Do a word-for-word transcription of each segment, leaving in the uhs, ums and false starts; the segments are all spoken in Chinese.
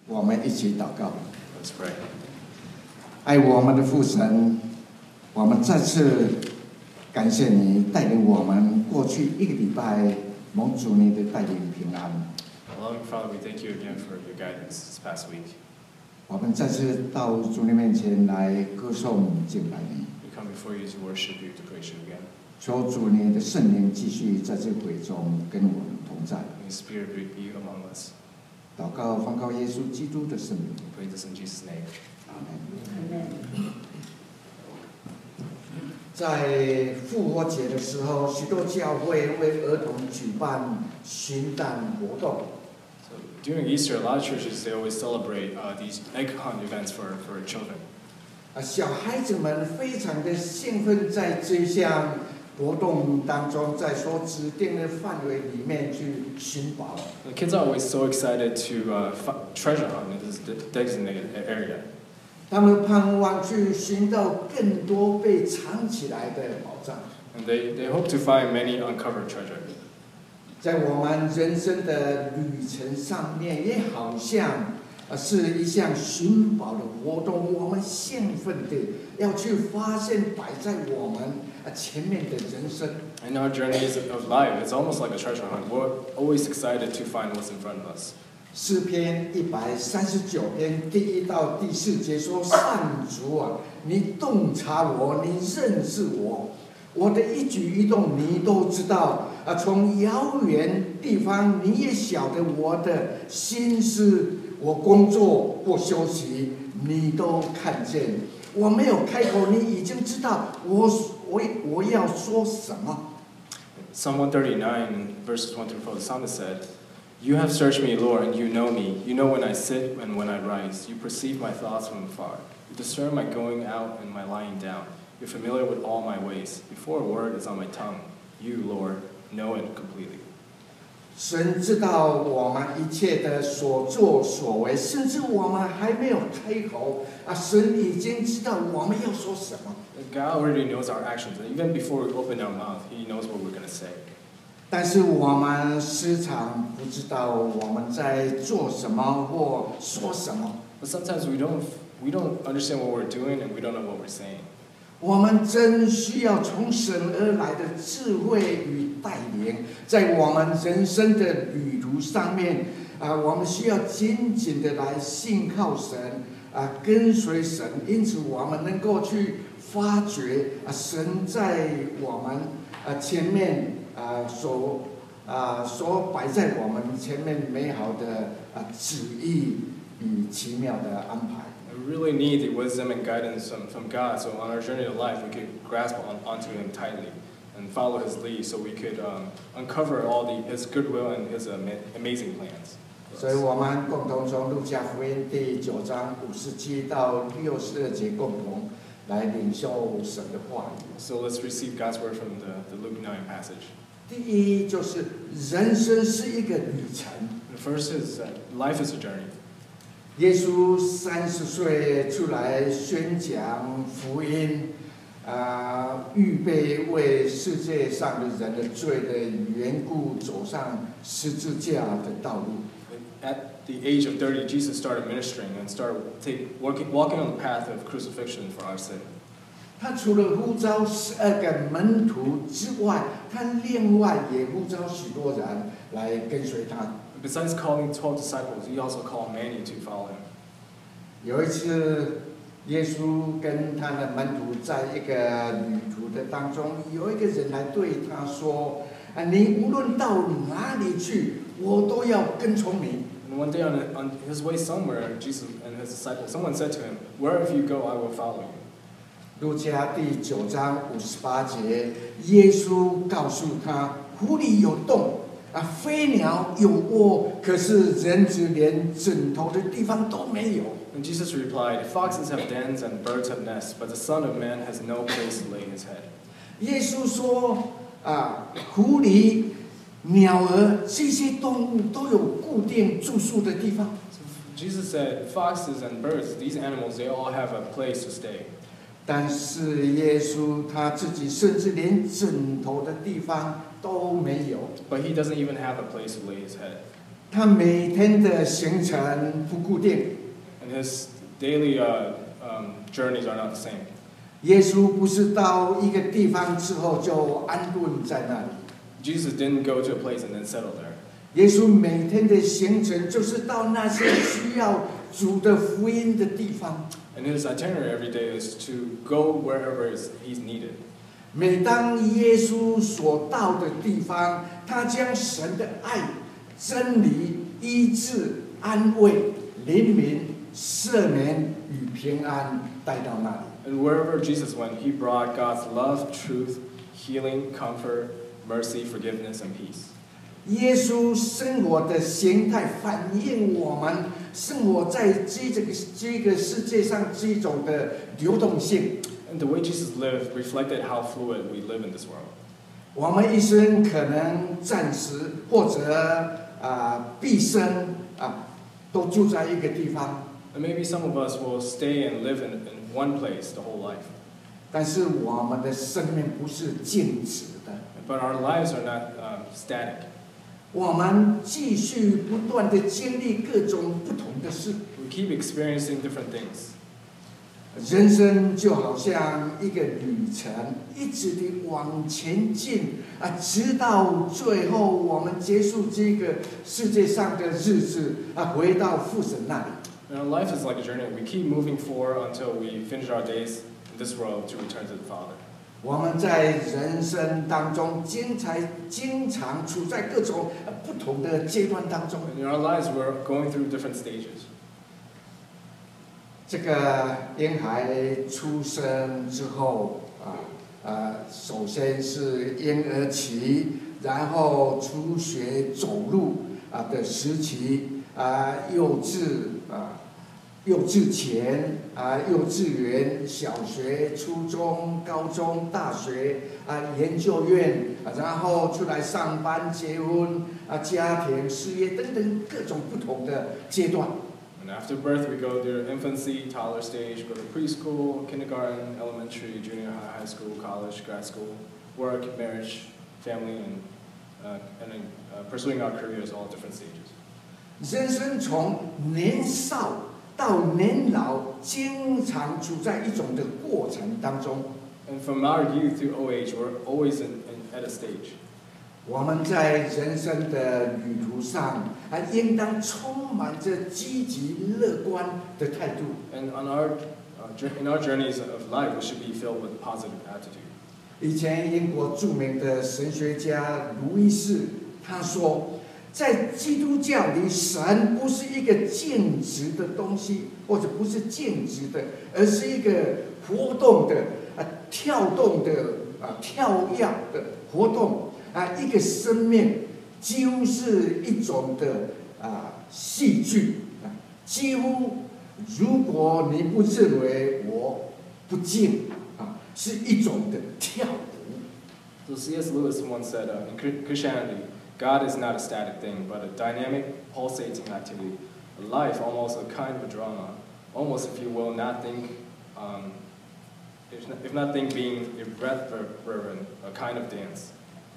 我们一起祷告。 Let's pray. 爱我们的父神，我们再次感谢你带领我们过去一个礼拜，蒙主你的带领平安。 Loving Father, we thank you again for your guidance this past week. 我们再次到主你面前来歌颂敬拜你。 We come before you to worship you, to praise you again. 求主你的圣灵继续在这会中跟我们同在。 May the Spirit be among us. 祷告奉靠耶稣基督的圣名。 We pray this in Jesus' name. 阿门。在复活节的时候，许多教会为儿童举办寻诞活动。 So during Easter, a lot of churches they always celebrate uh, these egg hunt events for, for children. 啊，小孩子们非常的兴奋，在这项活动当中，在所指定的范围里面去寻宝。 The kids are always so excited to uh, f- treasure hunt in this de- designated area. 他们盼望去寻到更多被藏起来的宝藏。 And they, they hope to find many uncovered treasure. 在我们人生的旅程上面，也好像呃是一项寻宝的活动。我们兴奋的要去发现摆在我们呃前面的人生。 In our journeys of life, it's almost like a treasure hunt. We're always excited to find what's in front of us. 诗篇一百三十九篇第一到第四节说：“上主啊，你洞察我，你认识我，我的一举一动你都知道。啊，从遥远地方你也晓得我的心思，我工作或休息你都看见。我没有开口，你已经知道我我我要说什么。” Psalm one thirty-nine, verses one through four, the psalmist said, You have searched me, Lord, and you know me. You know when I sit and when I rise. You perceive my thoughts from afar. You discern my going out and my lying down. You're familiar with all my ways. Before a word is on my tongue, you, Lord, know it completely. 神知道我们一切的所作所为，甚至我们还没有开口啊，神已经知道我们要说什么。 God already knows our actions, and even before we open our mouth, He knows what we're going to say. 但是我们时常不知道我们在做什么或说什么。 But sometimes we don't, we don't understand what we're doing, and we don't know what we're saying. 我们真需要从神而来的智慧与带领，在我们人生的旅途上面啊，我们需要紧紧的来信靠神啊，跟随神，因此我们能够去发掘啊，神在我们啊前面啊所啊所摆在我们前面美好的啊旨意与奇妙的安排。 We really need the wisdom and guidance from, from God, so on our journey of life, we could grasp on, onto Him tightly and follow His lead, so we could um, uncover all the His goodwill and His ama- amazing plans. 所以，我们共同从路加福音第九章五十七到六十二节共同来领受神的话语。 So let's receive God's word from the, the Luke nine passage. 第一就是人生是一个旅程。 The first is that life is a journey. 耶稣三十岁出来宣讲福音，啊、预备为世界上的人的罪的缘故走上十字架的道路。 At the age of thirty, Jesus started ministering and started take, walking, walking on the path of crucifixion for our sin. 他除了呼召十二个门徒之外，他另外也呼召许多人来跟随他。 Besides calling twelve disciples, He also called many to follow Him. 有一次，耶稣跟他的门徒在一个旅途的当中，有一个人来对他说：“啊，你无论到哪里去，我都要跟从你。” And one day on, on His way somewhere, Jesus and His disciples, someone said to Him, Wherever you go, I will follow you. 路加第九章五十八节，耶稣告诉他：“湖里有洞，啊，飞鸟有窝，可是人子连枕头的地方都没有。” And Jesus replied, Foxes have dens and birds have nests, but the Son of Man has no place to lay His head. 耶稣说：“啊，狐狸、鸟儿这些动物都有固定住宿的地方。” So Jesus said, Foxes and birds, these animals, they all have a place to stay. 但是耶稣他自己甚至连枕头的地方都没有。 But He doesn't even have a place to lay His head. 他每天的行程不固定。 And his daily uh, um, journeys are not the same. 耶稣不是到一个地方之后就安顿在那里。 Jesus didn't go to a place and then settle there. 耶稣每天的行程就是到那些需要主的福音的地方。 And his itinerary every day is to go wherever he's needed. 每当耶稣所到的地方，他将神的爱、真理、医治、安慰、怜悯、赦免与平安带到那里。 And wherever Jesus went, he brought God's love, truth, healing, comfort, mercy, forgiveness, and peace. 耶稣生活的形态反映我们生活在这个这个世界上这种的流动性。 And the way Jesus lived reflected how fluid we live in this world. 我们一生可能暂时或者啊毕生啊都住在一个地方。 And maybe some of us will stay and live in, in one place the whole life. 但是我们的生命不是静止的。 But our lives are not um, static. 我们继续不断的经历各种不同的事。 We keep experiencing different things. 人生就好像一个旅程，一直的往前进啊，直到最后我们结束这个世界上的日子啊，回到父神那里。 And our life is like a journey. We keep moving forward until we finish our days in this world to return to the Father. 我们在人生当中，经常经常处在各种不同的阶段当中。 In our lives, we're going through different stages. 这个婴孩出生之后啊，呃，首先是婴儿期，然后初学走路啊的时期啊，幼稚啊，幼稚前啊，幼稚园、小学、初中、高中、大学啊，研究院啊，然后出来上班、结婚啊，家庭、事业等等各种不同的阶段。 And after birth, we go through infancy, toddler stage, go to preschool, kindergarten, elementary, junior high, high school, college, grad school, work, marriage, family, and, uh, and then, uh, pursuing our careers, all different stages. 人生从年少到年老，经常处在一种的过程当中。 And from our youth to old age, we're always in, in, at a stage. 我们在人生的旅途上，啊，应当充满着积极乐观的态度。 And on our, uh, in our journeys of life, we should be filled with positive attitude. 以前英国著名的神学家卢易士他说，在基督教里，神不是一个静止的东西，或者不是静止的，而是一个活动的啊，跳动的啊，跳跃的活动。啊，一个生命几乎是一种的啊戏剧啊，几乎如果你不认为我不敬啊，是一种的跳舞。 So C S Lewis once said, uh, in Christianity, God is not a static thing, but a dynamic, pulsating activity, a life, almost a kind of a drama, almost, if you will, not think, um, if, not, if not think being irreverent, a kind of dance.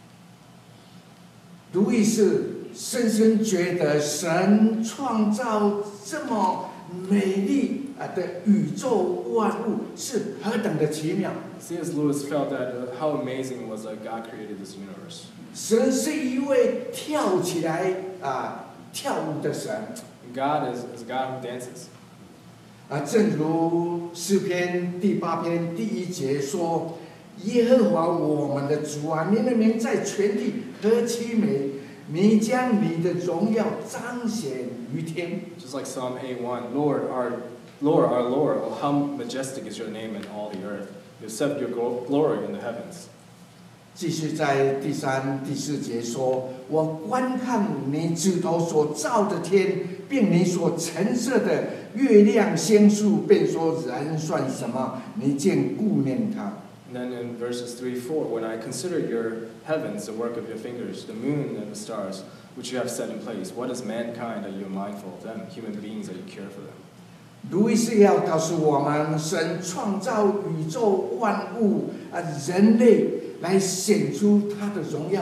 路易斯深深觉得神创造这么美丽啊的宇宙万物是何等的奇妙。 C S Lewis felt that uh, how amazing it was that God created this universe. 神是一位跳起来啊跳舞的神。 God is, is God who dances. 啊，正如诗篇第八篇第一节说。耶和华我们的主啊，你的名在全地何其美！你将你的荣耀彰显于天。 Just like Psalm eight one, Lord, our Lord, our Lord, oh, how majestic is your name in all the earth. You set your glory in the heavens. 继续在第三、第四节说：“我观看你指头所造的天，并你所陈设的月亮星宿，便说人算什么？你竟顾念他。” And then in verses three, four, when I consider your heavens, the work of your fingers, the moon and the stars, which you have set in place, what is mankind that you are mindful of them, human beings that you care for them? 路易斯要告诉我们，神创造宇宙万物啊，人类来显出他的荣耀。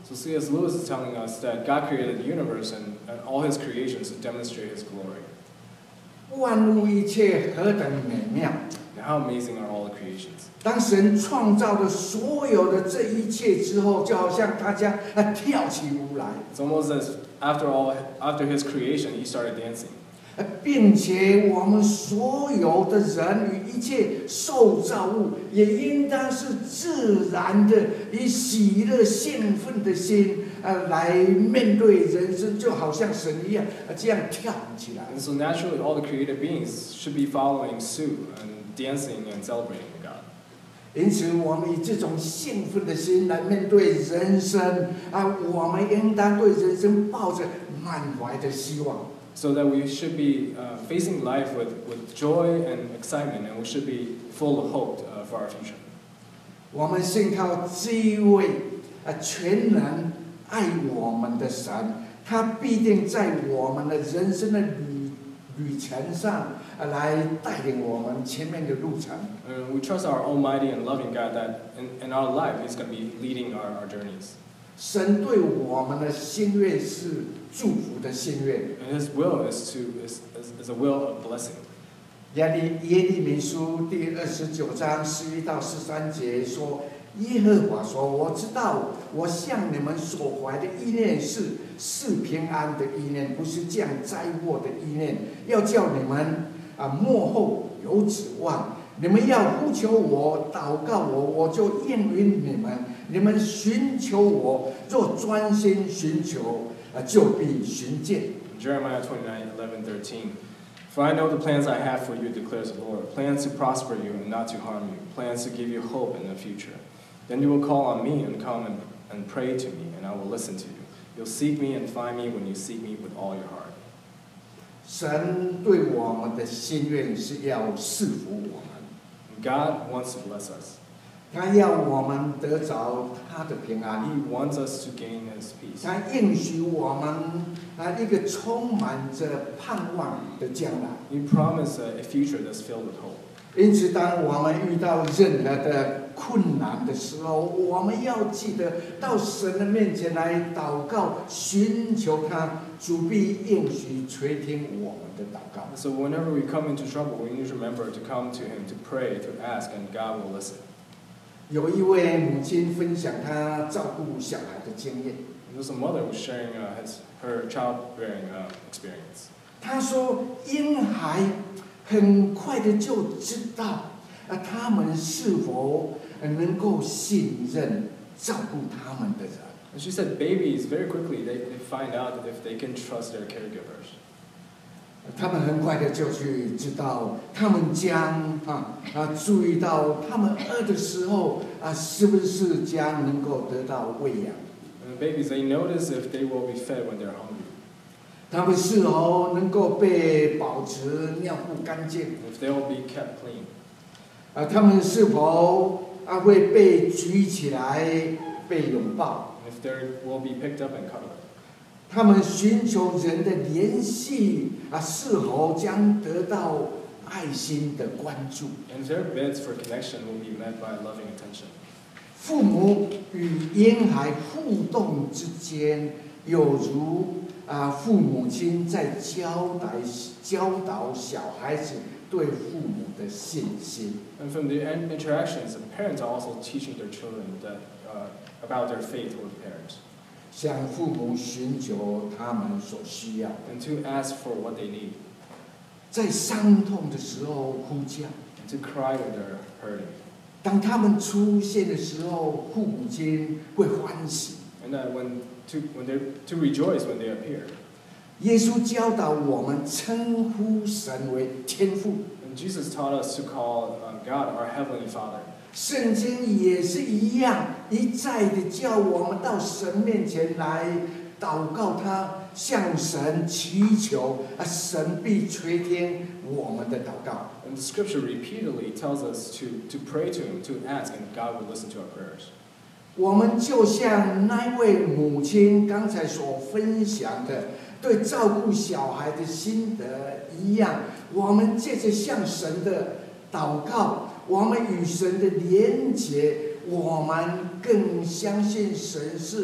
So C S Lewis is telling us that God created the universe and, and all His creations to demonstrate His glory. 万物一切何等美妙！ And how amazing are all the creations? 当神创造了所有的这一切之后，就好像大家啊跳起舞来， It's almost as after all, after His creation, He started dancing. 呃并且我们所有的人与一切受造物，也应当是自然的以喜乐兴奋的心，呃，来面对人生，就好像神一样，呃，这样跳起来。 And so naturally, all the created beings should be following suit and dancing and celebrating God. 因此，我们以这种兴奋的心来面对人生啊，我们应当对人生抱着满怀的希望。 So that we should be uh, facing life with, with joy and excitement, and we should be full of hope uh, for our future. 我们信靠这一位啊全能爱我们的神，他必定在我们的人生的旅旅程上啊来带领我们前面的路程。 And we trust our Almighty and loving God that in, in our life He's going to be leading our, our journeys. 神对我们的心愿是祝福的心愿。 And His will is to is, is, is a will of blessing. 耶利耶利米书第二十九章十一到十三节说：“耶和华说，我知道我向你们所怀的意念是是平安的意念，不是降灾祸的意念，要叫你们啊幕后有指望。你们要呼求我，祷告我，我就应允你们。你们寻求我，若专心寻求，啊，就必寻见。” Jeremiah twenty-nine, eleven, thirteen. For I know the plans I have for you, declares the Lord, plans to prosper you and not to harm you, plans to give you hope in the future. Then you will call on me and come and, and pray to me, and I will listen to you. You'll seek me and find me when you seek me with all your heart. 神对我们的心愿是要赐福我们， God wants to bless us. 他要我们得着他的平安， He wants us to gain His peace. 他应许我们啊一个充满着盼望的将来。 He promised a, a future that's filled with hope. 因此，当我们遇到任何的困难的时候，我们要记得到神的面前来祷告，寻求他，主必应许垂听我们的祷告。 So whenever we come into trouble, we need to remember to come to Him, to pray, to ask, and God will listen. 有一位母亲分享她照顾小孩的经验。 And there's a mother who's sharing uh, his, her childbearing uh, experience. 她说，婴孩很快的就知道，啊，他们是否能够信任照顾他们的人。 And she said babies, very quickly, they, they find out if they can trust their caregivers. 他们很快的就去知道，他们将啊啊注意到，他们饿的时候啊，是不是将能够得到喂养？ And the babies, they notice if they will be fed when they're hungry. 他们是否能够被保持尿布干净？ If they will be kept clean. 啊，他们是否啊会被举起来被拥抱？ And if they will be picked up and cuddled. 他们寻求人的联系啊，是否将得到爱心的关注？ And their bids for connection will be met by loving attention. 父母与婴孩互动之间，有如啊父母亲在教导教导小孩子对父母的信心。 And from the interactions, the parents are also teaching their children that, uh, about their faith with parents. 向父母寻求他们所需要的， And to ask for what they need. 在伤痛的时候呼叫， And to cry when they're hurting. 当他们出现的时候，父母亲会欢喜。 And that when to, when they're, to rejoice when they appear. 耶稣教导我们称呼神为天父， And Jesus taught us to call uh, God our Heavenly Father. 圣经也是一样，一再的叫我们到神面前来祷告他，向神祈求，啊，神必垂听我们的祷告。 And the scripture repeatedly tells us to, to pray to Him, to ask, and God will listen to our prayers. 我们就像那位母亲刚才所分享的，对照顾小孩的心得一样，我们借着向神的祷告，我们与神的连结，我们更相信神是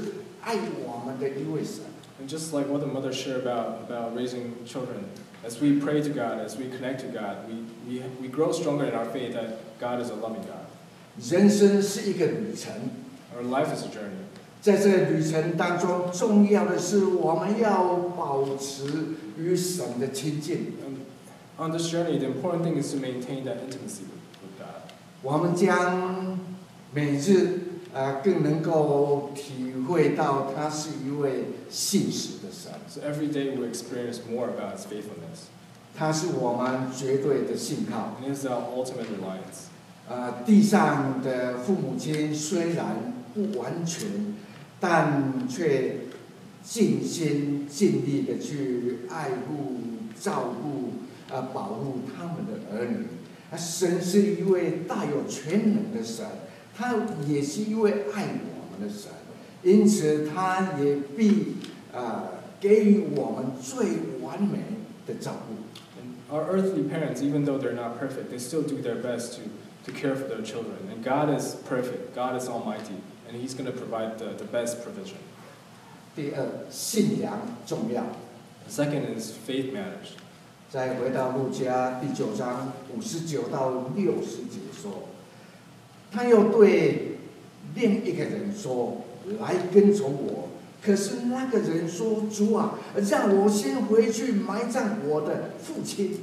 爱我们的一位神。 And just like what the mother shared about, about raising children, as we pray to God, as we connect to God, we, we, we grow stronger in our faith that God is a loving God. 人生是一个旅程， Our life is a journey. 在这旅程当中，重要的是我们要保持与神的亲近。 And on this journey, the important thing is to maintain that intimacy with, with God. 我们将每日啊、呃、更能够体会到他是一位信实的神， So every day we experience more about His faithfulness. 他是我们绝对的信靠。 And He is our ultimate reliance. 呃，地上的父母亲虽然不完全，但却尽心尽力的去爱护、照顾、呃保护他们的儿女。啊，神是一位大有全能的神，他也是一位爱我们的神，因此他也必呃给予我们最完美的照顾。 And our earthly parents, even though they're not perfect, they still do their best to, to care for their children. And God is perfect. God is almighty. And He's going to provide the, the best provision. 第二，信仰重要。 The second is faith matters. 再回到路加第九章五十九到六十节说，他又对另一个人说：“来跟从我。”可是那个人说：“主啊，让我先回去埋葬我的父亲。”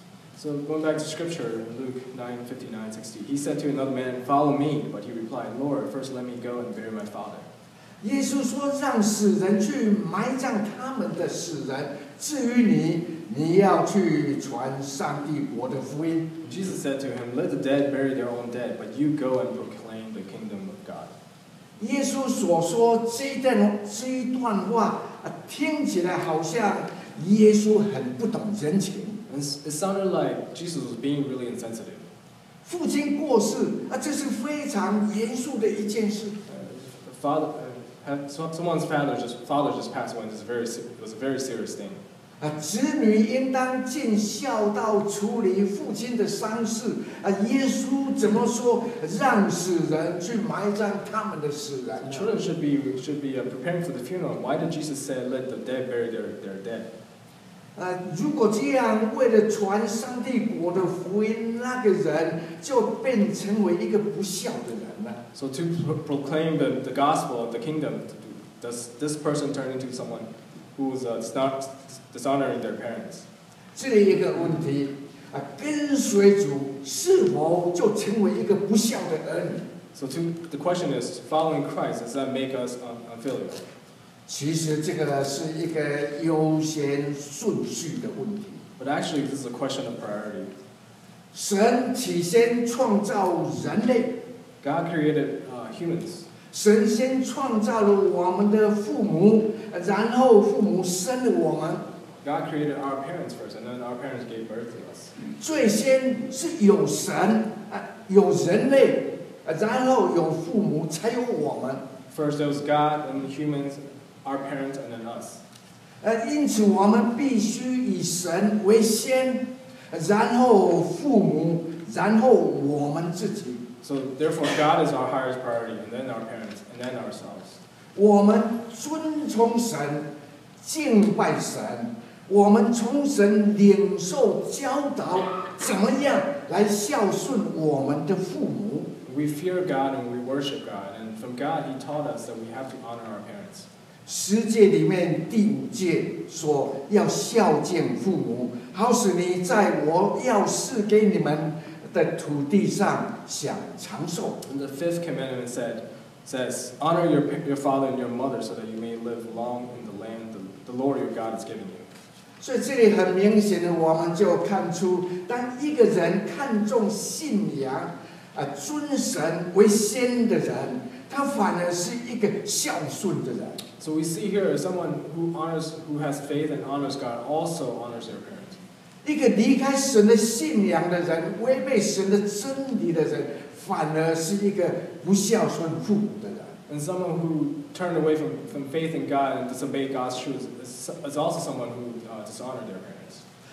So going back to scripture in Luke nine fifty-nine sixty, he said to another man, "Follow me." But he replied, "Lord, first let me go and bury my father." 耶稣说：“让死人去埋葬他们的死人，至于你，你要去传上帝国的福音。” Jesus said to him, "Let the dead bury their own dead, but you go and proclaim the kingdom of God." 耶稣所说这一段这一段话，啊，听起来好像耶稣很不懂人情。 And it sounded like Jesus was being really insensitive. 父亲过世啊，这是非常严肃的一件事。 Uh, father, uh, had- so- someone's father just father just passed away. This is very se- it was a very serious thing. 啊，子女应当尽孝道处理父亲的丧事。啊，耶稣怎么说？让死人去埋葬他们的死人呢？ Children should be should be uh, preparing for the funeral. Why did Jesus say, "Let the dead bury their, their dead"? 啊，如果这样，为了传上帝国的福音，那个人就变成为一个不孝的人了。 So to pro- proclaim the, the gospel of the kingdom, does this person turn into someone who is uh, not dishonoring their parents? 这里一个问题啊，跟随主是否就成为一个不孝的儿女？ So to, the question is, following Christ, does that make us un- unfilial? 其实这个是一个优先顺序的问题。 But actually, this is a question of priority. 神起先创造人类， God created uh, humans. 神先创造了我们的父母，然后父母生了我们。 God created our parents first, and then our parents gave birth to us. 最先是有神啊，有人类，然后有父母，才有我们。 First there was God, then the humans, our parents, and then us. 呃，因此我们必须以神为先，然后父母，然后我们自己。 So therefore, God is our highest priority, and then our parents, and then ourselves. 我们尊崇神，敬拜神，我们从神领受教导，怎么样来孝顺我们的父母。 We fear God and we worship God, and from God He taught us that we have to honor our parents. 十诫里面第五诫说要孝敬父母，好使你在我要赐给你们的土地上享长寿。 And the fifth commandment said, says, honor your, your father and your mother so that you may live long in the land the, the Lord your God is giving you. 所以这里很明显的，我们就看出，当一个人看重信仰，啊，尊神为先的人，他反而是一个孝顺的人。 So we see here someone who honors, who has faith and honors God, also honors their parents. 一个离开神的信仰的人，违背神的真理的人，反而是一个不孝顺父母的人。 And someone who turned away from, from faith in God and disobeyed God's truth is, is also someone who uh, dishonored their parents.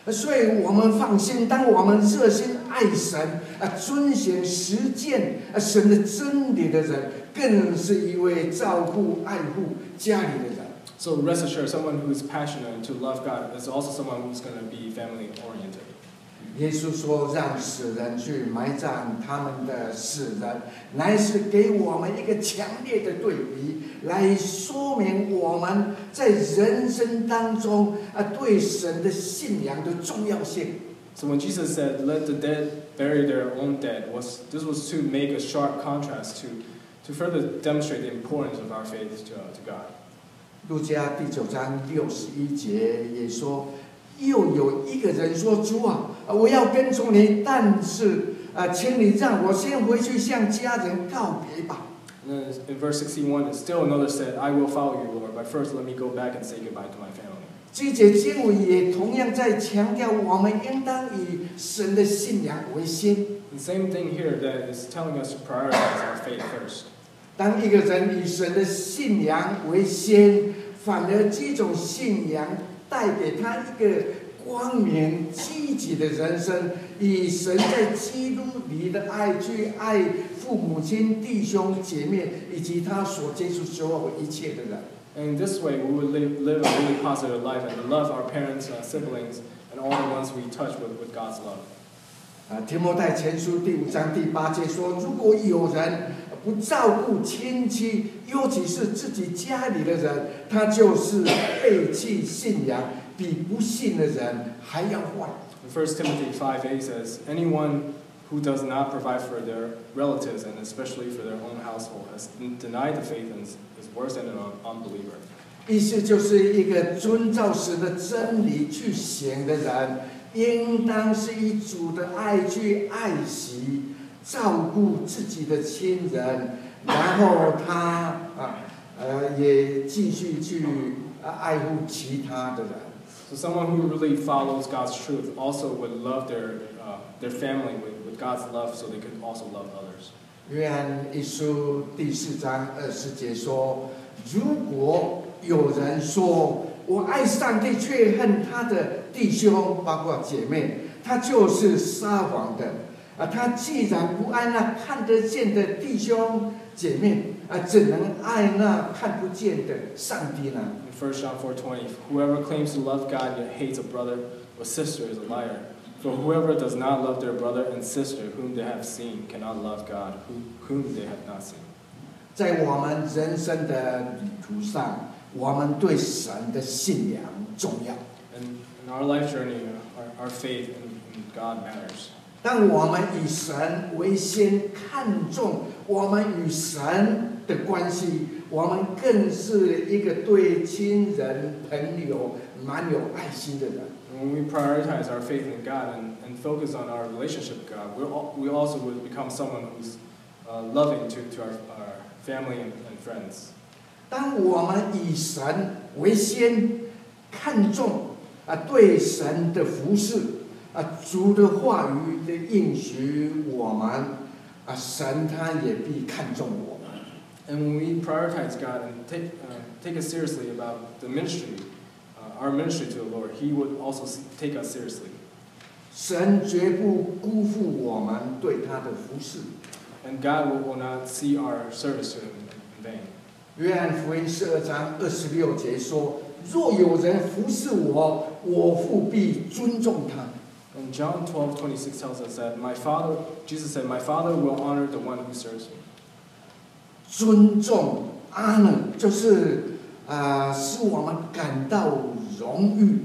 所以我们放心，当我们热心爱神啊，遵循实践啊神的真理的人，更是一位照顾爱护家里的人。 So rest assured, someone who is passionate to love God is also someone who's going to be family oriented. 耶稣说：“让死人去埋葬他们的死人，乃是给我们一个强烈的对比，来说明我们在人生当中啊对神的信仰的重要性。” So when Jesus said, "Let the dead bury their own dead," was this was to make a sharp contrast to, to further demonstrate the importance of our faith to, uh, to God. 路加第九章六十一节也说。又有一个人说：“主啊，我要跟从你，但是啊，请你让我先回去向家人告别吧。” And then in verse sixty-one, still another said, "I will follow you, Lord, but first let me go back and say goodbye to my family." 这节经文也同样在强调，我们应当以神的信仰为先。 The same thing here that is telling us to prioritize our faith first. 当一个人以神的信仰为先，反而这种信仰带给他一个光明、积极的人生，以神在基督里的爱去爱父母亲、弟兄姐妹，以及他所接触所有一切的人。 And in this way, we would live, live a really positive life and love our parents, uh, siblings, and all the ones we touch with, with God's love. 啊，提摩太前书第五章第八节说：“如果有人不照顾亲戚，尤其是自己家里的人，他就是背弃信仰，比不信的人还要坏。” In First Timothy five eight says, "Anyone who does not provide for their relatives and especially for their own household has denied the faith and is worse than an unbeliever." 意思就是一个遵照神的真理去行的人，应当是以主的爱去爱惜、照顾自己的亲人，然后他啊呃也继续去爱护其他的人。 So someone who really follows God's truth also would love their uh, their family with, with God's love, so they could also love others. 约翰一书第四章二十节说：“如果有人说我爱上帝，却恨他的弟兄，包括姐妹，他就是撒谎的。啊，他既然不爱那看得见的弟兄姐妹，啊，怎能爱那看不见的上帝呢？” In First John four twenty, whoever claims to love God yet hates a brother or sister is a liar. For whoever does not love their brother and sister whom they have seen cannot love God whom they have not seen. 在我们人生的旅途上，我们对神的信仰重要。 And in our life journey, our, our faith in, in God matters. 当我们以神为先，看重我们与神的关系，我们更是一个对亲人、朋友蛮有爱心的人。 And when we prioritize our faith in God and, and focus on our relationship with God, we're all, we also would become someone who's uh, loving to, to our, our family and, and friends. 当我们以神为先，看重啊对神的服侍，啊主的话语的应许我们，啊神他也必看重我们。 And when we prioritize God and take, uh, take it seriously about the ministry, uh, our ministry to the Lord, He would also take us seriously. 神绝不辜负我们对他的服侍。 And God will, will not see our service to Him in vain. 约翰福音十二章二十六节说：“若有人服侍我，我父必尊重他。” And John twelve twenty-six tells us that my Father, Jesus said, "My Father will honor the one who serves me." 尊重 honor 就是啊、呃，使我们感到荣誉。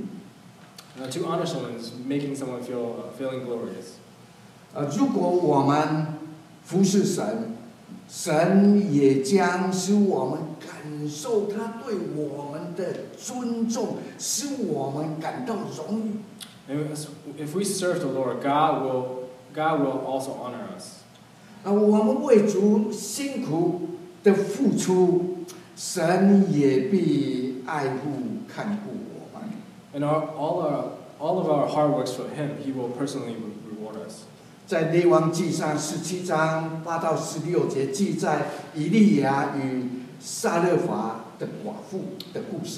Uh, to honor someone is making someone feel uh, feeling glorious. 呃，如果我们服侍神，神也将使我们感受他对我们的尊重，使我们感到荣誉。 And if we serve the Lord, God will God will also honor us. 啊，我们为主辛苦的付出，神也必爱护看顾我们。 And our, all our all of our hard works for Him, He will personally reward us. 在列王记上十七章八到十六节记载以利亚与撒勒法的寡妇的故事。 In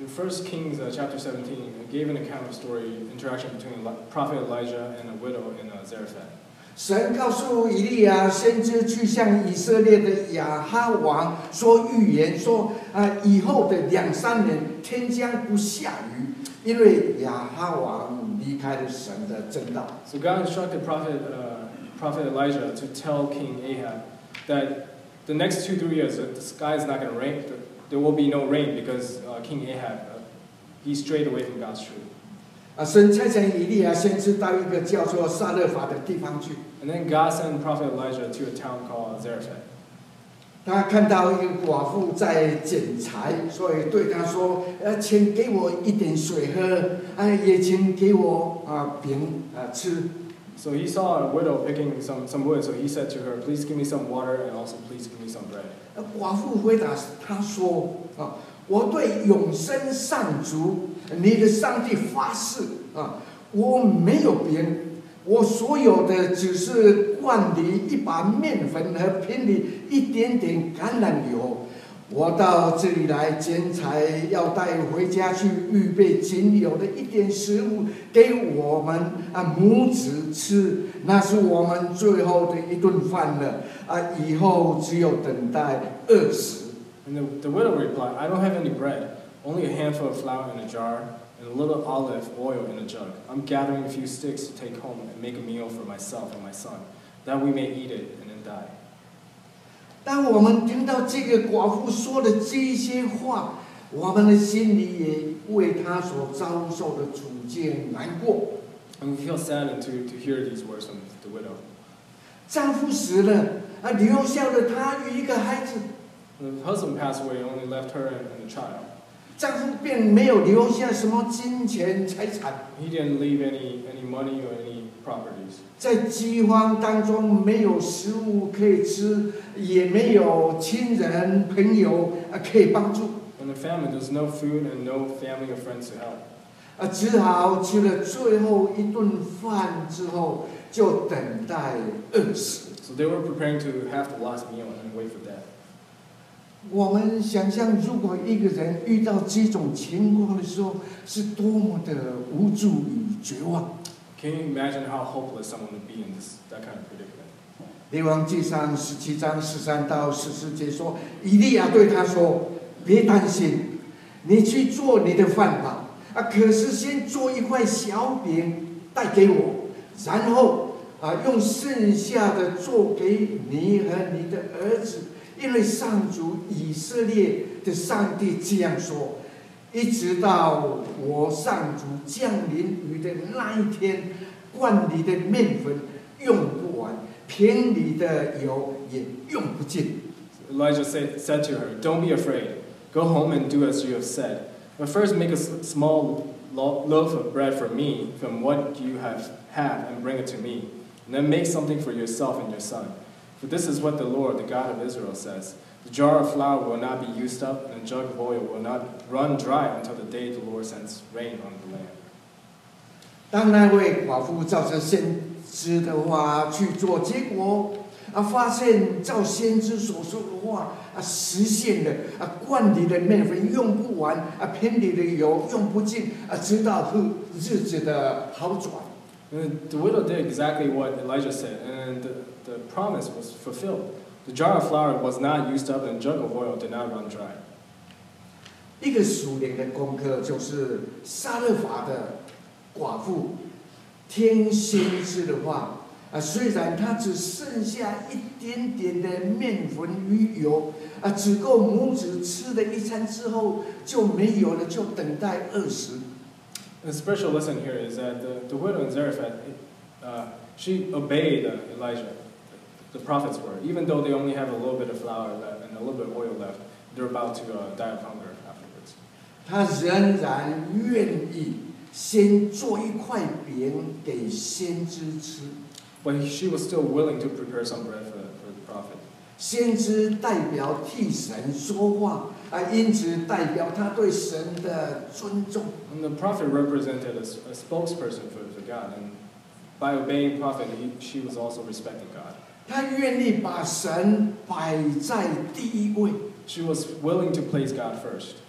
In First Kings uh, chapter seventeen, it gave an account of story interaction between Eli- Prophet Elijah and a widow in uh, Zarephath. 神告诉以利亚先知去向以色列的亚哈王说预言说，啊，以后的两三年天将不下雨，因为亚哈王离开了神的正道。 So God instructed Prophet uh, Prophet Elijah to tell King Ahab that the next two three years the sky is not going to rain. There will be no rain because uh, King Ahab uh, he strayed away from God's truth. 啊，神差遣以利亚先知到一个叫做撒勒法的地方去， And then God sent Prophet Elijah to a town called Zarephath. 他看到一个寡妇在捡柴，所以对他说：“呃，请给我一点水喝，啊，也请给我啊饼啊吃。” So he saw a widow picking some, some wood, so he said to her, please give me some water and also please give me some bread. 寡妇回答他说：“啊，我对永生上主你的上帝发誓啊，我没有饼，我所有的只是罐里一把面粉和瓶里一点点橄榄油。我到这里来捡柴，要带回家去预备仅有的一点食物给我们啊母子吃，那是我们最后的一顿饭了啊！以后只有等待饿死。” And the, the widow replied, I don't have any bread, only a handful of flour in a jar and a little olive oil in a jug. I'm gathering a few sticks to take home and make a meal for myself and my son, that we may eat it and then die. 当我们听到这个寡妇说的这些话，我们的心里也为她所遭受的处境难过。 And we feel saddened to, to hear these words from the widow. 丈夫死了，啊，留下了她与一个孩子。 The husband passed away, only left her and, and a child. 丈夫并没有留下什么金钱财产。 He didn't leave any, any money or any properties. 在饥荒当中，没有食物可以吃，也没有亲人朋友啊可以帮助。 In the famine, there's no food and no family or friends to help. 啊，只好吃了最后一顿饭之后，就等待饿死。 So they were preparing to have the last meal and wait for death. 我们想象，如果一个人遇到这种情况的时候，是多么的无助与绝望。 Can you imagine how hopeless someone would be in this, that kind of predicament? 列王纪上十七章十三到十四节说，以利亚对他说：“别担心，你去做你的饭吧。啊，可是先做一块小饼带给我，然后啊，用剩下的做给你和你的儿子。因为上主以色列的上帝这样说：一直到我上主降临雨的那一天，罐里的面粉用不完，瓶里的油也用不尽。” Elijah said, said to her, don't be afraid. Go home and do as you have said. But first make a small lo- loaf of bread for me from what you have had and bring it to me. And then make something for yourself and your son. For this is what the Lord, the God of Israel, says. The jar of flour will not be used up, and the jug of oil will not run dry until the day the Lord sends rain on the land. 当那位寡妇照着先知的话去做，结果啊，发现照先知所说的话啊，实现了啊，罐里的面粉用不完啊，瓶里的油用不尽啊，直到日子的好转。 And the widow did exactly what Elijah said, and the, the promise was fulfilled. The jar of flour was not used up, and the jug of oil did not run dry. 一个属灵的功课就是撒勒法的寡妇听先知的话啊，虽然她只剩下一点点的面粉与油啊，只够母子吃了一餐之后就没有了，就等待饿死。 The spiritual lesson here is that the, the widow in Zarephath, uh, she obeyed uh, Elijah, the, the prophet's word, even though they only have a little bit of flour left and a little bit of oil left. They're about to uh, die of hunger afterwards. 她仍然愿意先做一块饼给先知吃。 But she was still willing to prepare some bread for, for the prophet. 先知代表替神说话啊，因此代表他对神的尊重。 And the prophet represented a, a spokesperson for, for God, and by obeying prophet, he, she was also respecting God. 他愿意把神摆在第一位， She was willing to place God first.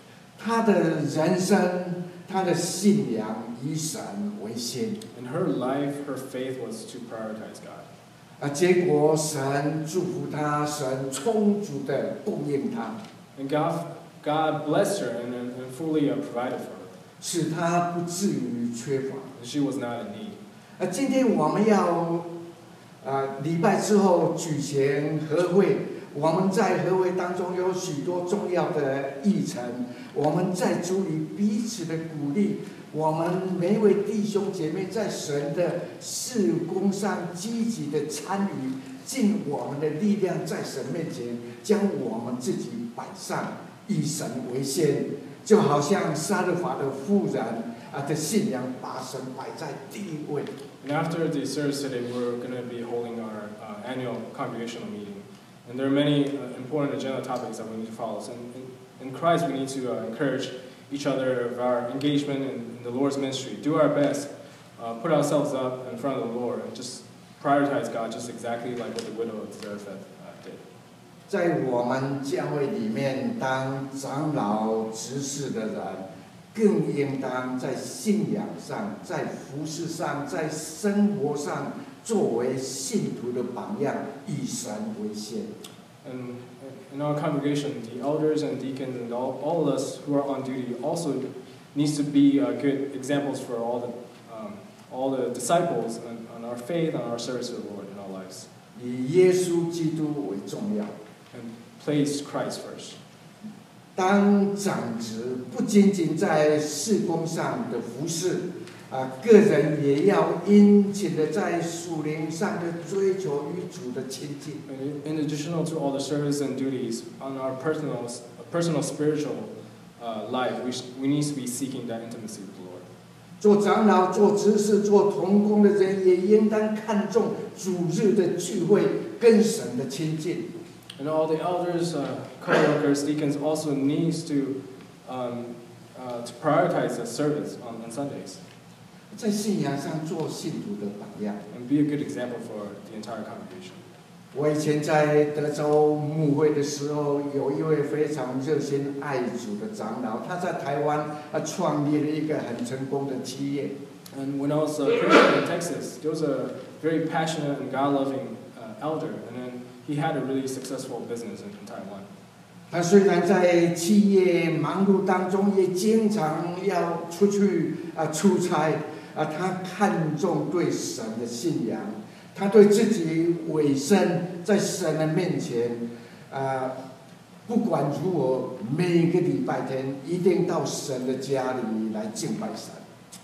他的人生，他的信仰以神为先。 In her life, her faith was to prioritize God. 啊，结果神祝福他，神充足的供应他， And God, God blessed her and, and, and fully uh, provided for her. 使他不至于缺乏。 And she was not in need. 啊，今天我们要啊礼拜之后举行和会，我们在和会当中有许多重要的议程，我们在主里彼此的鼓励。我们每一位弟兄姐妹在神的事工上积极的参与，尽我们的力量，在神面前将我们自己摆上，以神为先，就好像撒勒法的妇人啊的信仰把神摆在第一位。 And after the service today, we're going to be holding our uh, annual congregational meeting. And there are many uh, important agenda topics that we need to follow. So in, in Christ, we need to uh, encourage each other of our engagement in, in the Lord's ministry. Do our best, uh, put ourselves up in front of the Lord, and just prioritize God, just exactly like what the widow of Zarephath uh, did. 在我们教会里面，当长老执事的人，更应当在信仰上、在服事上、在生活上，作为信徒的榜样，以神为先。 And in our congregation, the elders and deacons and all, all of us who are on duty also needs to be uh, good examples for all the, um, all the disciples on, on our faith, on our service to the Lord in our lives. 以耶稣基督为重要。 And place Christ first. 当长职不仅仅在事工上的服事，啊，个人也要殷勤的在属灵上的追求与主的亲近。 And in addition to all the service and duties on our personal, personal spiritual uh, life, we, sh- we need to be seeking that intimacy with the Lord. 做长老、做执事、做同工的人，也应当看重主日的聚会跟神的亲近。 And all the elders, uh, co-workers, deacons also needs to, um, uh, to prioritize the service on, on Sundays. 在信仰上做信徒的榜样。 And be a good example for the entire congregation. 我以前在德州牧会的时候，有一位非常热心爱主的长老，他在台湾啊创立了一个很成功的企业。 And when I was uh, preaching in Texas, there was a very passionate and God-loving uh, elder, and then he had a really successful business in, in Taiwan. 他虽然在企业忙碌当中，也经常要出去啊出差啊，他看重对神的信仰，他对自己委身在神的面前啊，不管如何，每个礼拜天一定到神的家里来敬拜神。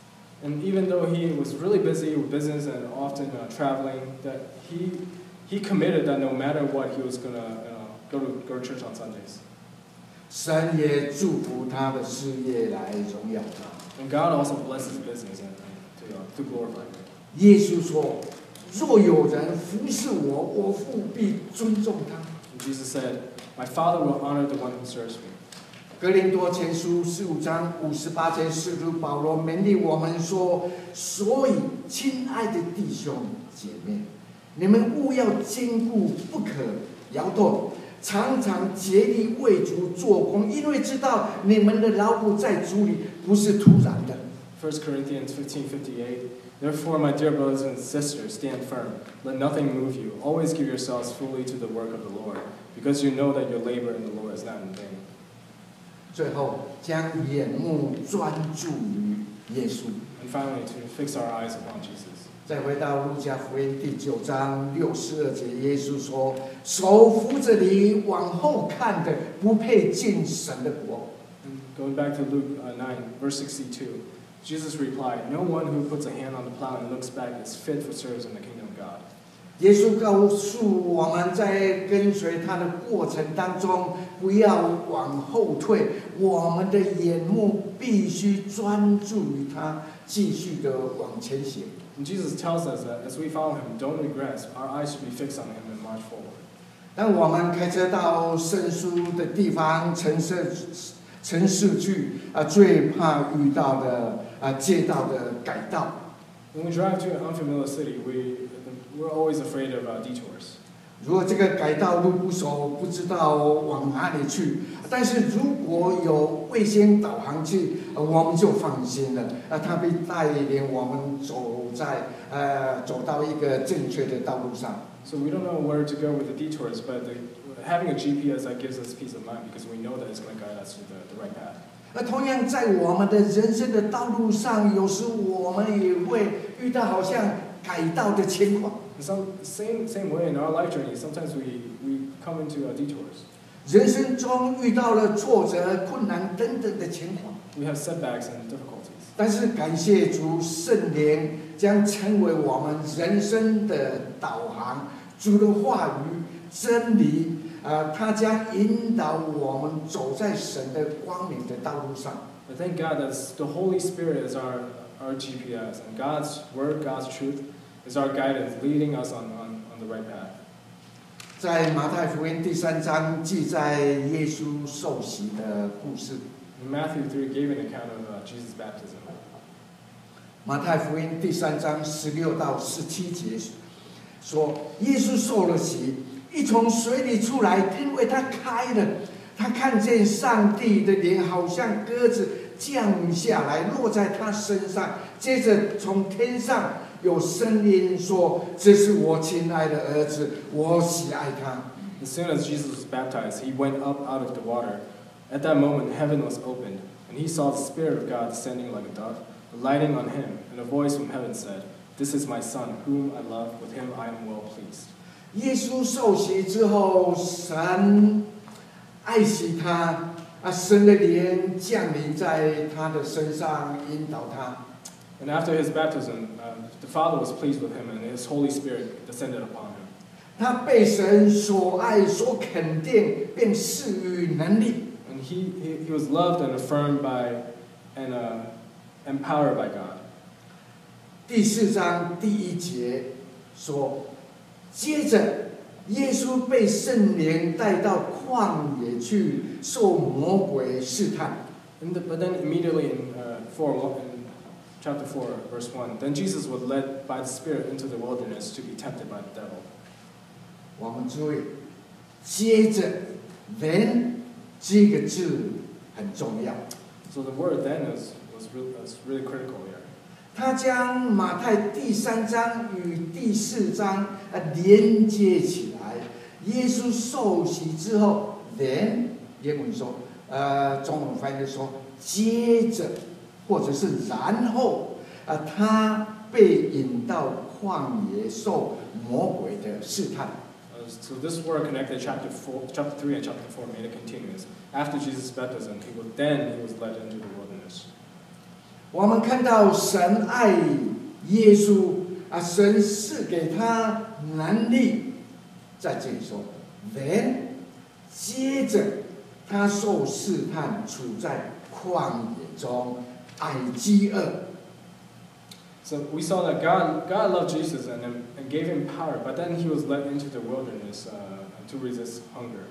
And even though he was really busy with business and often uh, traveling, that he he committed that no matter what, he was gonna uh, go to go to church on Sundays. 神也祝福他的事业来荣耀他。 And God also blesses his business and, and to, uh, to glorify him. 耶稣说：“若有人服侍我，我父必尊重他。” And Jesus said, "My Father will honor the one who serves me." 哥林多前书十五章五十八节，使徒保罗勉励我们说：“所以，亲爱的弟兄姐妹，你们务要坚固，不可摇动，常常竭力为主做工，因为知道你们的劳苦在主里不是突然的。” First Corinthians fifteen fifty-eight. Therefore, my dear brothers and sisters, stand firm. Let nothing move you. Always give yourselves fully to the work of the Lord, because you know that your labor in the Lord is not in vain. 最后，将眼目专注于耶稣。 And finally, to fix our eyes upon Jesus. 再回到路加福音第九章六十二节，耶稣说：“手扶着你往后看的，不配进神的国。” And going back to Luke uh, nine, verse sixty-two, Jesus replied, "No one who puts a hand on the plow and looks back is fit for service in the kingdom of God." 耶稣告诉我们在跟随他的过程当中，不要往后退，我们的眼目必须专注于他，继续的往前行。 And Jesus tells us that as we follow him, don't regress. Our eyes should be fixed on him and march forward. 当我们开车到生疏的地方，城市城市去啊，最怕遇到的啊街道的改道。 When we drive to an unfamiliar city, we, we're always afraid of uh, detours. 如果这个改道路不熟，不知道往哪里去，但是如果有卫星导航器，我们就放心了。啊，它会带领我们走在呃走到一个正确的道路上。 So we don't know where to go with the detours, but the, having a G P S that gives us peace of mind because we know that it's going to guide us to the, the right path. 而同样在我们的人生的道路上，有时我们也会遇到好像改道的情况。 In some same same way in our life journey, sometimes we we come into uh, detours. 人生中遇到了挫折、困难等等的情况。 We have setbacks and difficulties. 但是感谢主，圣灵将成为我们人生的导航，主的话语、真理。呃，他将引导我们走在神的光明的道路上。 But thank God that the Holy Spirit is our our G P S, and God's word, God's truth, is our guidance, leading us on on, on the right path. 在马太福音第三章记载耶稣受洗的故事。 In Matthew three gave an account of uh, Jesus' baptism. 马太福音第三章十六到十七节说，耶稣受了洗。一从水里出来，天为他开了，他看见上帝的灵好像鸽子降下来，落在他身上。接着从天上有声音说：“这是我亲爱的儿子，我喜爱他。” As soon as Jesus was baptized, he went up out of the water. At that moment, heaven was opened, and he saw the Spirit of God descending like a dove, alighting on him. And a voice from heaven said, "This is my Son, whom I love. With him I am well pleased." 耶稣受洗之后，神爱惜他，啊，神的灵降临在他的身上，引导他。 And after his baptism, uh, the Father was pleased with him, and his Holy Spirit descended upon him. 他被神所爱、所肯定，并赐予能力。 And he, he, he was loved and affirmed by, and uh, empowered by God. 第四章第一节说。接着，耶稣被圣灵带到旷野去，受魔鬼试探。 And the, but then immediately in uh, four, in chapter four, verse one, then Jesus was led by the Spirit into the wilderness to be tempted by the devil. 我们注意，接着 ，then 这个字很重要。 So the word then is was really, was really critical here. 他将马太第三章与第四章啊连接起来。耶稣受洗之后 ，then 英文说，呃，中文翻译说接着，或者是然后，啊，他被引到旷野受魔鬼的试探。 Uh, so this word connected chapter four, chapter three, and chapter four made it continuous. After Jesus' baptism, he was then he was led into the wilderness. 我们看到神爱耶稣啊，神赐给他能力，在这里说 ，then 接着他受试探，处在旷野中，挨饥饿。 So we saw that God God loved Jesus and and gave him power, but then he was led into the wilderness uh, to resist hunger.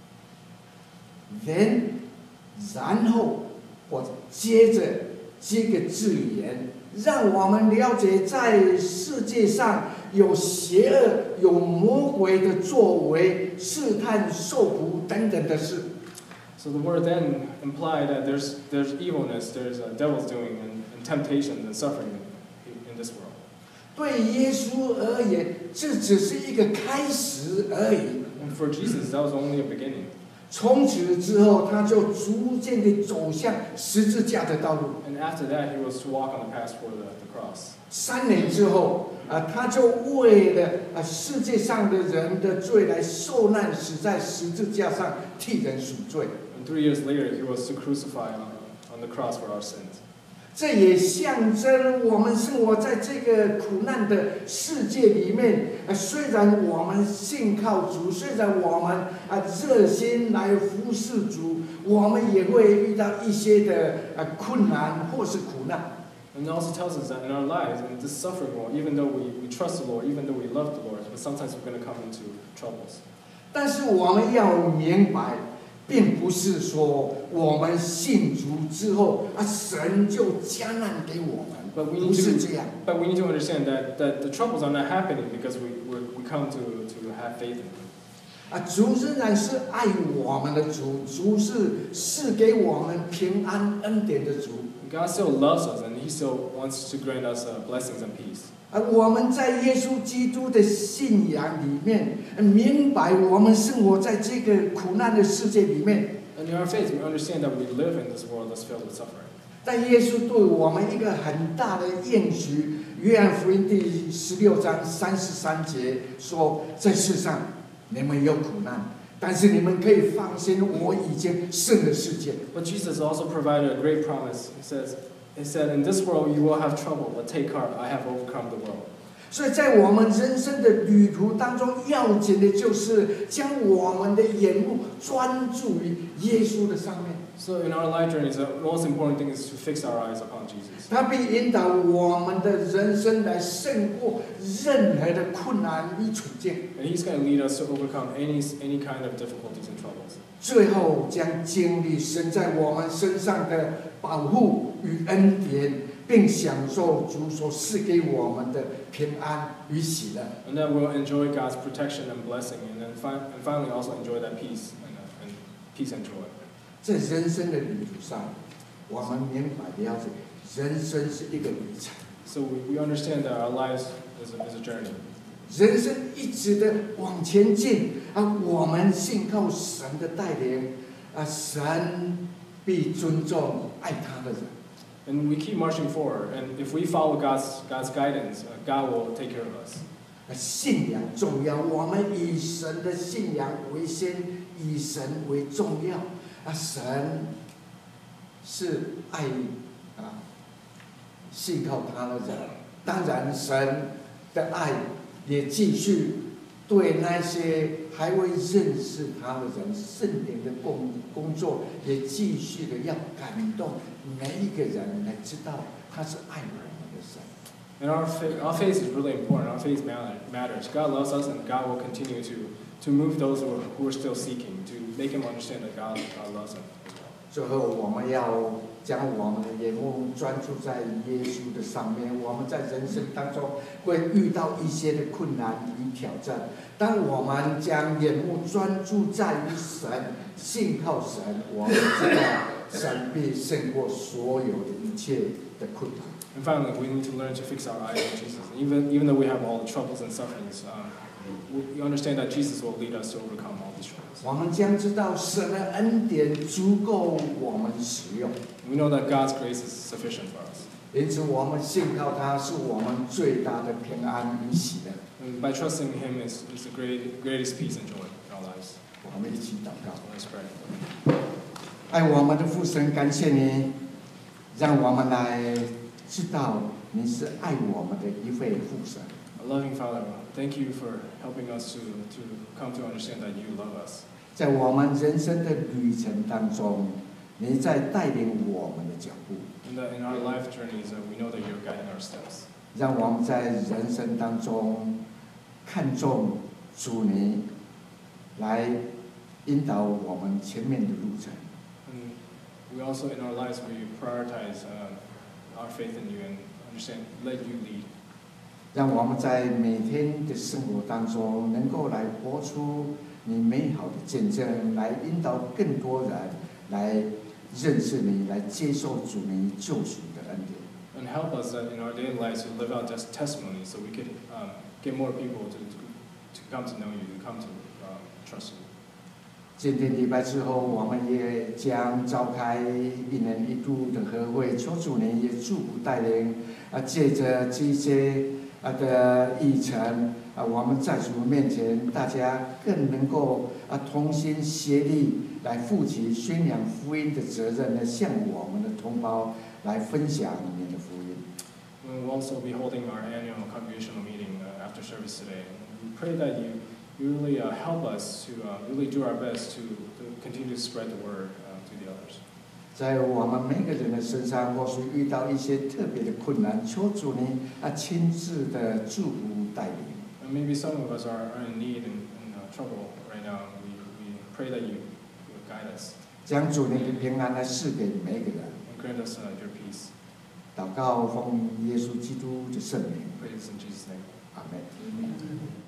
then 然后或者接着。这个字眼让我们了解，在世界上有邪恶、有魔鬼的作为、试探、受苦等等的事。 So the word then implied that there's there's evilness, there's uh, devil's doing, and, and temptation and suffering in, in this world. 对耶稣而言，这只是一个开始而已。 And for Jesus, that was only a beginning. 从此之后，他就逐渐地走向十字架的道路。 And after that, he was to walk on the path for the, the cross. 三年之后，啊，他就为了啊世界上的人的罪来受难，死在十字架上替人赎罪。 And three years later, he was to crucify on, on the cross for our sins. 这也象征我们生活在这个苦难的世界里面。啊，虽然我们信靠主，虽然我们啊热心来服侍主，我们也会遇到一些的啊困难或是苦难。 And it also tells us that in our lives, in this suffering world, even though we, we trust the Lord, even though we love the Lord, but sometimes we're going to come into troubles. 但是我们要明白。并不是说我们信主之后啊，神就加难给我们。 But we 不 need 是 to, 这样。 but we need to understand that, that the troubles are not happening because we, we, we come to, to have faith in Him. 啊，主仍然是爱我们的主，主是赐给我们平安恩典的主。 God still loves us and He still wants to grant us uh, blessings and peace. 而我们在耶稣基督的信仰里面，明白我们生活在这个苦难的世界里面。 And in our faith, we understand that we live in this world that's filled with suffering. 但耶稣对我们一个很大的应许，约翰福音第十六章三十三节说：“在世上你们有苦难，但是你们可以放心，我已经胜了世界。” But Jesus also provided a great promise. He says, He said, "In this world you will have trouble, but take heart, I have overcome the world." 所以在我们人生的旅途当中，要紧的就是将我们的眼目专注于耶稣的上面。 So in our life journeys, the most important thing is to fix our eyes upon Jesus. 他必引导我们的人生来胜过任何的困难与处境， And He's going to lead us to overcome any, any kind of difficulties and troubles. 最后将经历神在我们身上的保护与恩典，并享受主所赐给我们的平安与喜乐。 And then we'll enjoy God's protection and blessing, and then fi- and finally also enjoy that peace and, uh, and peace and joy. 在人生的旅途上，我们明白了解，人生是一个旅程， So we, we understand that our lives is a, is a journey. 人生一直的往前进啊！我们信靠神的带领啊，神必尊重爱他的人。 And we keep marching forward, and if we follow God's, God's guidance, uh, God will take care of us. 啊，信仰重要，我们以神的信仰为先，以神为重要啊！神是爱啊，信靠他的人。当然，神的爱也继续对那些还未认识他的人，圣灵的工工作也继续的要感动每一个人来知道他是爱我们的神。 And our faith, our faith is really important. Our faith matter, matters. God loves us, and God will continue to, to move those who are, who are still seeking, to make them understand that God, God loves them as well. 最后，我们要将我们的眼目专注在耶稣的上面。我们在人生当中会遇到一些的困难与挑战，当我们将眼目专注在于神，信靠神，我们知道神必胜过所有的一切的困难。 And finally, we need to learn to fix our eyes on Jesus. Even, even though we have all the troubles and sufferings, um, we, we understand that Jesus will lead us to overcome all these troubles. 我们将知道神的恩典足够我们使用， We know that God's grace is sufficient for us. 因此我们信靠他是我们最大的平安与喜乐。 And by trusting Him is, is the great, greatest peace and joy in our lives. 我们一起祷告。 Let's pray. 爱我们的父神，感谢你，让我们来知道你是爱我们的一位父神。 Our loving Father, thank you for helping us to, to come to understand that you love us. 在我们人生的旅程当中，你在带领我们的脚步， In, the, in our life journeys, uh, we know that you're guiding our steps. 让我们在人生当中看重主你来引导我们前面的路程。 And we also, in our lives, we prioritize uh, our faith in you and understand, let you lead. 让我们在每天的生活当中，能够来活出你美好的见证，来引导更多人来认识你，来接受主你救赎的恩典。 And help us uh, in our daily lives to live out this testimony so we could um, get more people to, to, to come to know you, to come to um, trust you. 今天礼拜之后，我们也将召开一年一度的合会，求主您也祝福带领啊，借着这些啊的议程啊，我们在主面前，大家更能够啊同心协力来负起宣扬福音的责任，来向我们的同胞来分享你的福音。 We will also be holding our annual congregational meeting uh, after service today. And we pray that you, you really uh, help us to uh, really do our best to, to continue to spread the word uh, to the others. 在我们每个人的身上，或是遇到一些特别的困难，求主您啊亲自的祝福带领。 And maybe some of us are, are in need and in uh, trouble right now. We, we pray that you, you guide us 将主您的平安来赐给每一个人。 and grant us uh, your peace. 祷告奉耶稣基督的圣名， Pray this in Jesus' name. 阿门。